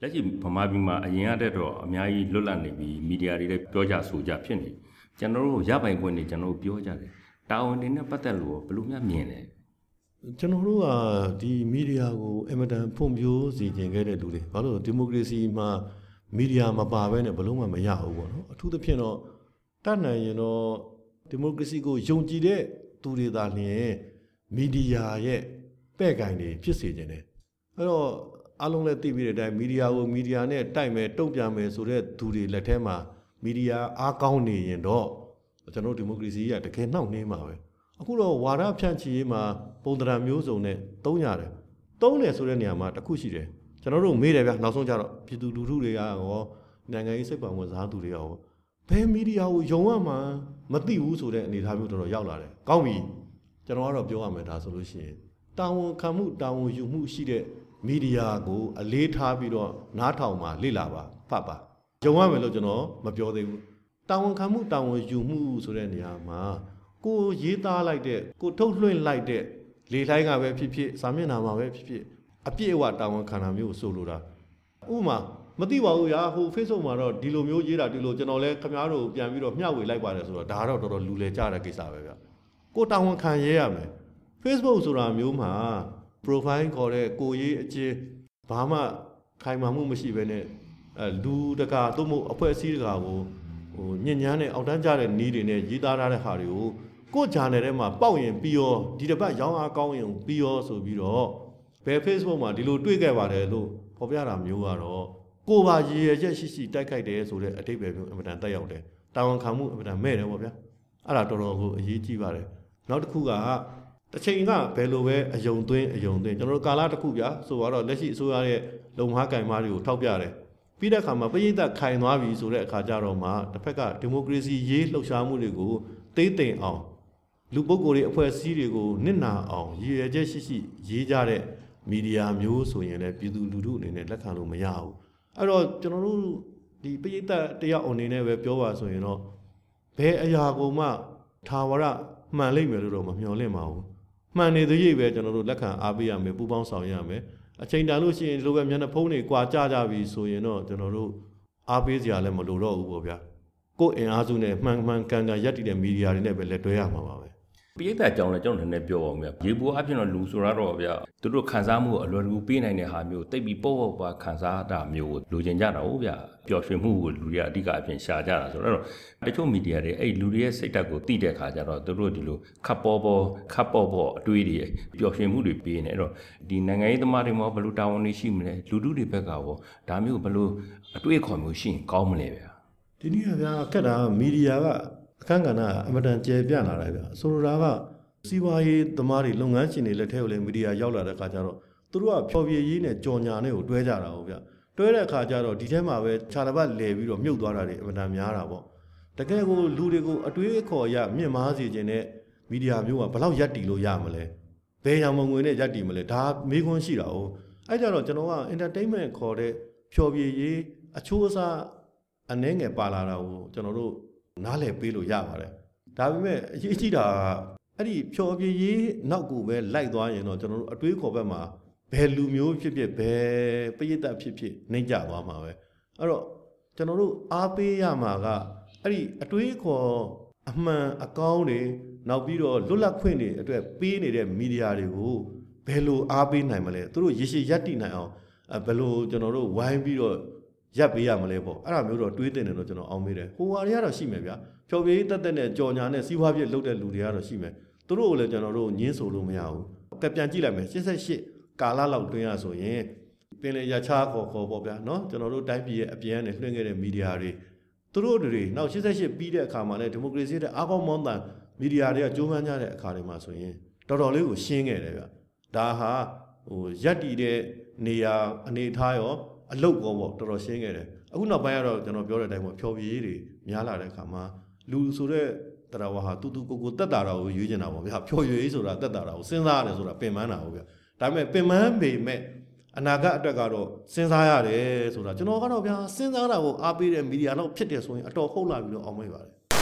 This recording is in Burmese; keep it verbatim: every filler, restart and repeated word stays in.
လက်ရှိဗမာပြည်မှာအရင်ကတည်းကတော့အများကြီးလွတ်လပ်နေပြီးမီဒီယာတွေလည်းပြောကြဆိုကြဖြစ်နေကျွန်တော်တို့ရပိုင်ခွင့်တွေကျွန်တော်တို့ပြောကြတယ်တာဝန်တွေနဲ့ပတ်သက်လို့ဘယ်လိုများမြင်လဲကျွန်တော်တို့ကဒီမီဒီယာကိုအင်မတန်ဖွံ့ဖြိုးစေခြင်းခဲ့တဲ့လူတွေဘာလို့ဒီမိုကရေစီမှာမီဒီယာမပါဘဲနဲ့ဘယ်လို့မှမရဘူးပေါ့နော်အထူးသဖြင့်တော့တတ်နိုင်ရင်တော့ဒီမိုကရေစီကိုယုံကြည်တဲ့သူတွေသာလျှင်မီဒီယာရဲ့ပဲ့ကင်တွေဖြစ်စေခြင်းတယ်အဲ့တော့အားလုံးလည်းသိပြီးတဲ့အတိုင်းမီဒီယာကိုမီဒီယာနဲ့တိုက်မယ်တုံ့ပြန်မယ်ဆိုတဲ့သူတွေလက်ထဲမှာမီဒီယာအားကောင်းနေရင်တော့ကျွန်တော်ဒီမိုကရေစီကတကယ်နှောင့်နှေးမှာပဲအခုတော့ဝါဒဖြန့်ချီရေးမှာပုံသဏ္ဍာန်မျိုးစုံနဲ့သုံးရတယ်သုံးတယ်ဆိုတဲ့နေရာမှာတစ်ခုရှိတယ်ကျွန်တော်တို့မေးတယ်ဗျနောက်ဆုံးကြတော့ပြည်သူလူထုတွေကရောနိုင်ငံရေးစိတ်ပါဝင်စားသူတွေကရောဘယ်မီဒီယာကိုယုံရမှာမသိဘူးဆိုတဲ့အနေအထားမျိုးတော်တော်ရောက်လာတယ်ကောင်းပြီကျွန်တော်ကတော့ပြောရမယ်ဒါဆိုလို့ရှိရင်တာဝန်ခံမှုတာဝန်ယူမှုရှိတဲ့မီဒီယာကိုအလေးထားပြီးတော့နားထောင်ပါလေ့လာပါဖတ်ပါယုံရမယ်လို့ကျွန်တော်မပြောသေးဘူးတာဝန်ခံမှုတာဝန်ယူမှုဆိုတဲ့နေရာမှာကိုရေးသားလိုက်တဲ့ကိုထုတ်လွှင့်လိုက်တဲ့လေလှိုင်းကပဲဖြစ်ဖြစ်စာမျက်နှာမှာပဲဖြစ်ဖြစ်အပြည့်အဝတာဝန်ခံတာမျိုးဆိုလိုတာဥပမာမသိပါဘူးရာဟို Facebook မှာတော့ဒီလိုမျိုးရေးတာဒီလိုကျွန်တော်လည်းခင်ဗျားတို့ပြန်ပြီးတော့မျှဝေလိုက်ပါတယ်ဆိုတော့ဒါကတော့တော်တော်လူလေကြတဲ့ကိစ္စပဲဗျကိုတာဝန်ခံရေးရမယ် Facebook ဆိုတာမျိုးမှာ profile ခေါ်တဲ့ကိုရေးအချင်းဘာမှခိုင်မာမှုမရှိဘဲနဲ့အဲလူတကာသို့မဟုတ်အဖွဲ့အစည်းတကာကိုဟိုညဉ့်ညမ်းတဲ့အောက်တန်းကြတဲ့နီးတွေနဲ့ရေးသားထားတဲ့ဟာတွေကိုကိုဂျာနယ်ထဲမှာပေါက်ရင်ပြီးရောဒီတစ်ပတ်ရောင်းအားကောင်းရင်ပြီးရောဆိုပြီးတော့ဘယ် Facebook မှာဒီလိုတွေ့ခဲ့ပါတယ်လို့ဖော်ပြတာမျိုးကတော့ကိုပါရည်ရချက်ရှိရှိတိုက်ခိုက်တယ်ဆိုတဲ့အတိတ်ပဲမျိုးအမှန်တန်တက်ရောက်တယ်တာဝန်ခံမှုအမှန်တန်မဲ့တယ်ပေါ့ဗျာအဲ့ဒါတော်တော်ကိုအရေးကြီးပါတယ်နောက်တစ်ခုကတစ်ချိန်ကဘယ်လိုပဲအယုံသွင်းအယုံသွင်းကျွန်တော်တို့ကာလတစ်ခုဗျာဆိုတော့လက်ရှိအစိုးရရဲ့လုံမားကင်မားတွေကိုထောက်ပြတယ်ပြီးတဲ့အခါမှာပရိသတ်ခိုင်သွားပြီဆိုတဲ့အခါကျတော့မှတစ်ဖက်ကဒီမိုကရေစီရေးလှုပ်ရှားမှုတွေကိုသိသိအောင်လူပုဂ္ဂိုလ်တွေအဖွဲ့အစည်းတွေကိုနစ်နာအောင်ရည်ရွယ်ချက်ရှိရှိရေးကြတဲ့မီဒီယာမျိုးဆိုရင်လည်းပြည်သူလူထုအနေနဲ့လက်ခံလို့မရဘူးအဲ့တော့ကျွန်တော်တို့ဒီပရိသတ်တယောက်အနေနဲ့ပဲပြောပါဆိုရင်တော့ဘယ်အရာကိုမှထာဝရမှန်လိမ့်မယ်လို့တော့မမျှော်လင့်ပါဘူးမှန်နေသေးရဲ့ပဲကျွန်တော်တို့လက်ခံအားပေးရမယ်ပူးပေါင်းဆောင်ရွက်ရမယ်အချိန်တန်လို့ရှိရင်လိုပဲမျက်နှာဖုံးတွေကွာကြကြပြီဆိုရင်တော့ကျွန်တော်တို့အားပေးစရာလည်းမလိုတော့ဘူးပေါ့ဗျာကိုယ်အင်အားစုနဲ့မှန်မှန်ကန်ကန်ရပ်တည်တဲ့မီဒီယာတွေနဲ့ပဲလက်တွဲရမှာပါပဲပိဋကတ်ကြောင့်လည်းကျွန်တော်လည်းပြောအောင်ဗျာရေပိုးအပြင်တော့လူဆိုတော့ဗျာသူတို့ခံစားမှုအလွယ်တကူပေးနိုင်တဲ့ဟာမျိုးတိတ်ပြီးပေါ့ပေါ့ပါခံစားတာမျိုးကိုလိုချင်ကြတာဟုတ်ဗျာပျော်ရွှင်မှုကိုလူတွေကအဓိကအပြင်ရှာကြတာဆိုတော့တချို့မီဒီယာတွေအဲ့လူတွေရဲ့စိတ်ဓာတ်ကိုသိတဲ့ခါကျတော့သူတို့ဒီလိုခပ်ပေါ်ပေါ်ခပ်ပေါ်ပေါ်အတွေးတွေပျော်ရွှင်မှုတွေပေးနေအဲ့တော့ဒီနိုင်ငံရေးသမားတွေမှာဘယ်လိုတာဝန်တွေရှိမလဲလူထုတွေဘက်ကရောဒါမျိုးဘယ်လိုအတွေးခေါ်မျိုးရှိရင်ကောင်းမလဲဗျာဒီနေ့ကဗျာခက်တာမီဒီယာကအခန်းကဏ္ဍအမတန်ကျယ်ပြန့်လာတယ်ဗျာဆိုလိုတာကစီးပွားရေးသမားတွေလုပ်ငန်းရှင်တွေလက်ထဲကိုလည်းမီဒီယာရောက်လာတဲ့အခါကျတော့သူတို့ကဖျော်ဖြေရေးနဲ့ကြော်ညာနဲ့ကိုတွဲကြတာဟုတ်ဗျတွဲတဲ့အခါကျတော့ဒီထဲမှာပဲခြာတစ်ပတ်လဲပြီးတော့မြုပ်သွားတာတွေအမှန်တန်များတာပေါ့တကယ်ကိုလူတွေကိုအတွေးအခေါ်ရမြင့်မားစေခြင်းနဲ့မီဒီယာမျိုးကဘယ်လောက်ရပ်တည်လို့ရမလဲဘယ်ရောင်မငွေနဲ့ရပ်တည်မလဲဒါမေးခွန်းရှိတာဟုတ်အဲ့ကြတော့ကျွန်တော်က entertainment ခေါ်တဲ့ဖျော်ဖြေရေးအချိုးအစားအနှဲငယ်ပါလာတာကိုကျွန်တော်တို့နားလည်ပေးလို့ရပါတယ်ဒါပေမဲ့အရေးကြီးတာအဲ့ဒီဖြော်ပြရေးနောက်ကိုပဲလိုက်သွားရင်တော့ကျွန်တော်တို့အတွေးခေါ်ဘက်မှာဘယ်လူမျိုးဖြစ်ဖြစ်ဘယ်ပရိသတ်ဖြစ်ဖြစ်နှိမ့်ကြသွားမှာပဲအဲ့တော့ကျွန်တော်တို့အားပေးရမှာကအဲ့ဒီအတွေးခေါ်အမှန်အကောင်းတွေနောက်ပြီးတော့လွတ်လပ်ခွင့်တွေအတွက်ပေးနေတဲ့မီဒီယာတွေကိုဘယ်လိုအားပေးနိုင်မလဲသူတို့ရရှိရပ်တည်နိုင်အောင်ဘယ်လိုကျွန်တော်တို့ဝိုင်းပြီးတော့ရပ်ပေးရမလဲပေါ့အဲ့ဒါမျိုးတော့တွေးတင်တယ်တော့ကျွန်တော်အောင်မေးတယ်ဟိုဟာတွေကတော့ရှိမယ်ဗျာဖြော်ပြရေးတက်တက်နဲ့ကြော်ညာနဲ့စီးပွားဖြစ်လုပ်တဲ့လူတွေကတော့ရှိမယ်သူတို့ကိုလည်းကျွန်တော်တို့ညင်းဆိုလို့မရဘူးကပြန်ကြည့်လိုက်မယ်၈၈ကာလလောက်တွင်းရဆိုရင်ပင်လေရချားခေါ်ခေါ်ပေါ့ဗျာနော်ကျွန်တော်တို့တိုင်းပြည်ရဲ့အပြန်နဲ့လွှင့်ခဲ့တဲ့မီဒီယာတွေသူတို့တွေနောက်၈၈ပြီးတဲ့အခါမှာလည်းဒီမိုကရေစီတဲ့အားကောင်းမောင်းတန်မီဒီယာတွေကကြိုးပမ်းကြတဲ့အခါတွေမှာဆိုရင်တော်တော်လေးကိုရှင်းခဲ့တယ်ဗျဒါဟာဟိုရက်တီတဲ့နေရာအနေထားရောအလုတ်ကောပေါ့တော်တော်ရှင်းခဲ့တယ်အခုနောက်ပိုင်းကတော့ကျွန်တော်ပြောတဲ့အတိုင်းပေါ့ဖြော်ပြရေးတွေများလာတဲ့အခါမှာလူဆိုတဲ့တရားဝါဟာတူတူကိုကိုတက်တာတာကိုရွေးချင်တာပေါ့ဗျာဖြော်ရွေးဆိုတာတက်တာတာကိုစဉ်းစားရတယ်ဆိုတာပင်ပန်းတာဟုတ်ဗျာဒါပေမဲ့ပင်ပန်းပေမဲ့အနာဂတ်အတွက်ကတော့စဉ်းစားရတယ်ဆိုတာကျွန်တော်ကတော့ဗျာစဉ်းစားတာကိုအားပေးတဲ့မီဒီယာတော့ဖြစ်တယ်ဆိုရင်အတော်ဟုတ်လာပြီလို့အောင်မေးပါတယ်